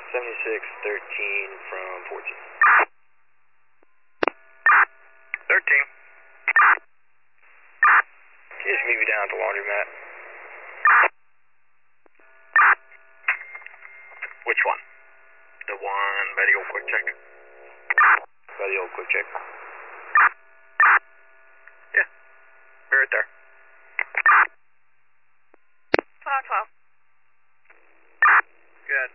7613 from 14. 13. Can you just meet me down at the laundromat? Which one? The one by the old quick check? By the old quick check. Yeah, we're right there. 1212. Good.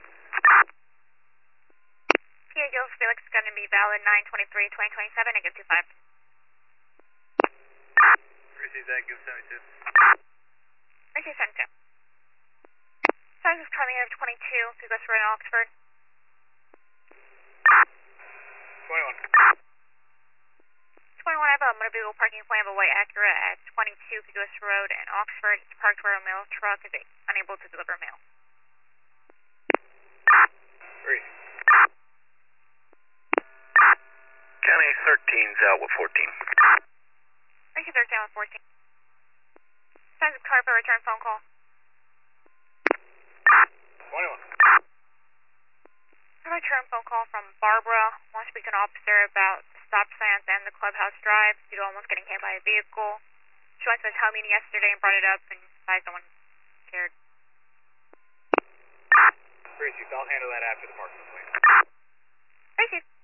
PA Gills Felix is going to be valid 9/23/2027. Negative 25. Receive that, give 72. Receive 72. Size is coming out of 22. People Road in Oxford. 21. 21, I have a motor vehicle parking plan of a white Acura at 22 Pigos Road in Oxford. It's parked where a mail truck is unable to deliver mail. 3. County 13's out with 14. Receive 13 with 14. Size of car for return phone call. 21. I have a return phone call from Barbara. Wants to speak to an officer about the stop signs and the clubhouse drive due to almost getting hit by a vehicle. She went to a town meeting yesterday and brought it up and advised no one cared. Receive, I'll handle that after the parking plan. Receive.